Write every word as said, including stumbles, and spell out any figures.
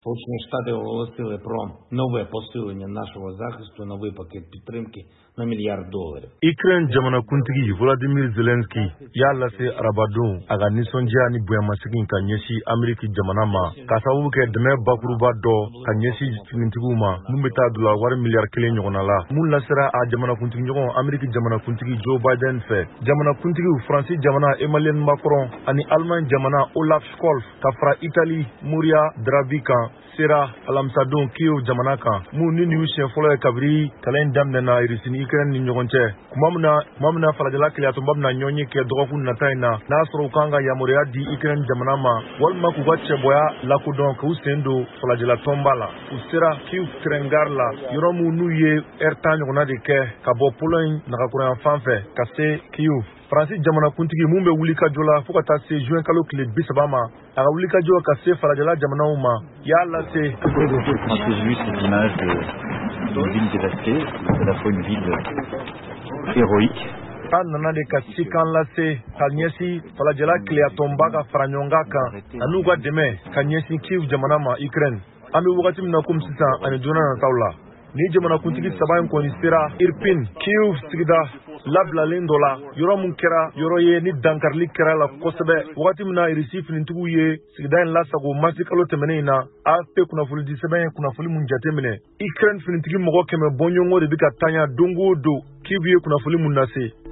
Сполучені Штати оголосили про нове посилення нашого захисту, новий пакет підтримки на мільярд доларів. Ukraine jamana kuntigi Volodymyr Zelensky ya lase arabadon aga nisonja ni boyamasegin ka ɲɛsi Ameriki jamana ma ka sababu kɛ dɛmɛ bakuruba dɔ ka ɲɛsi finitigiw ma mun bɛ taa dola wari miliyari kelen ɲɔgɔnna la mun lasera a jamana kuntigi ɲɔgɔn Ameriki jamana kuntigi Joe Biden fɛ jamana kuntigiw Faransi jamana Emmanuel Macron ani Allemagne jamana Olaf Scholz ka fara Italie Mario Draghi kan sera alamisadon Kiev jamana kan mun ni nin siɲɛ fɔlɔ ye kabiri kalan daminɛna Russie ni Ukraine ni ɲɔgɔn cɛ kuma min na kuma min na falajala kɛlɛyatonba bɛna ɲɔgɔnye kɛ dɔgɔkun nata in na n'a sɔrɔ u kan ka yamaruya di Ukraine jamana ma walima k'u ka cɛbɔya lakodɔn k'u sen don falajala tɔnba la u sera Kiev Krengar la yɔrɔ min n'u ye heure tan ɲɔgɔnna de kɛ ka bɔ Pologne nagakoronyan fan fɛ ka se Kiev. Faransi jamana kuntigi mun bɛ wuli ka jɔ la fo ka taa se juin kalo tile bi saba ma a ka wuli ka jɔ ka se falajala jamanaw ma y'a lase. Quand j'ai vu cette image d'une ville dévastée, c'est à la fois une ville héroïque. An nana de ka sikan lase ka ɲɛsin falajala kɛlɛyatonba ka fara ɲɔgɔn kan an'u ka dɛmɛ ka ɲɛsin Kiev jamana ma Ukraine. An bɛ wagati min na komi sisan ani donna nataw la ni jamana kuntigi saba in kɔni sera Irpin Kiev sigida labilalen dɔ la yɔrɔ mun kɛra yɔrɔ ye ni dankarili kɛra la kosɛbɛ wagati min na Russie finitigiw ye sigida in lasago marisi kalo tɛmɛnen in na A F P kunnafoni di sɛbɛn ye kunnafoni mun jateminɛ Ukraine finitigi mɔgɔ kɛmɛ bɔɲɔgɔnko de bɛ ka tanya don o don Kiev ye kunnafoni mun lase.